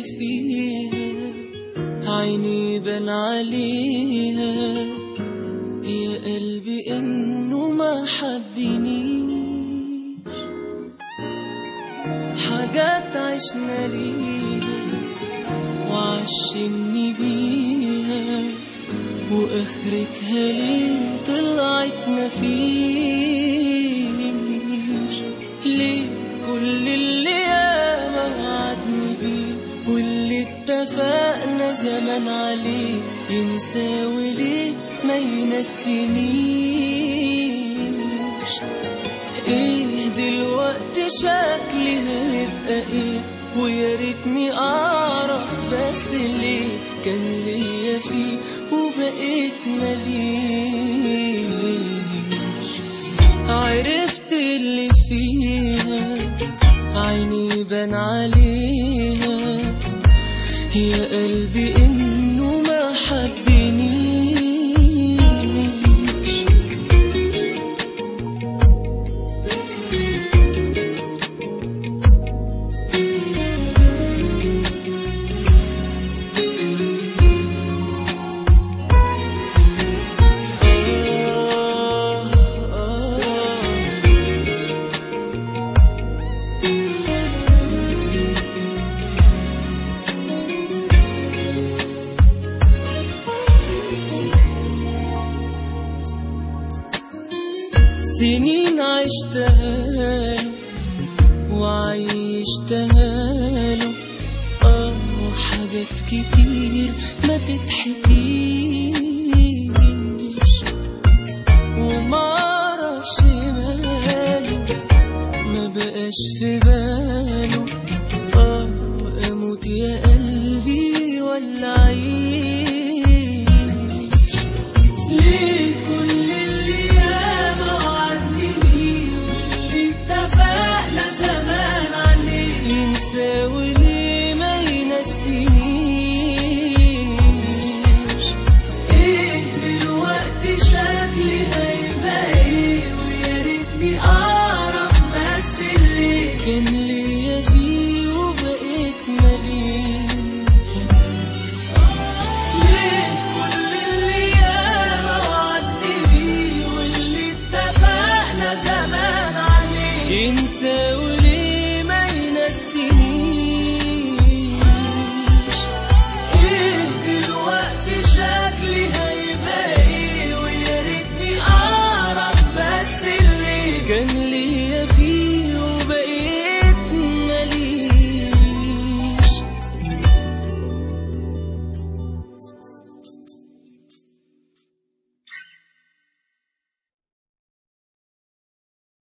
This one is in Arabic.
فيها عيني بان عليها يا قلبي إنه ما حبنيش. حاجات عشنا ليها وعشمني بيها وآخرتها ليه طلعت مفيش. ليه كل اللي ياما وعدني بيه واللي اتفقنا زمان عليه ينساوي ليه ما ينسينيش. ايه دلوقتي شكلي هيبقى ايه ويا ريتني اعرف بس ليه كان ليا فيه وبقيت مليش. عرفت اللي فيها عيني بان عليها يا قلبي إنه ما حبنيش. سنين عشتها له وعيشتها له حاجات كتير ما تتحكيش ومعرفش ماله ما بقاش في باله. أموت يا قلبي ولا عيش.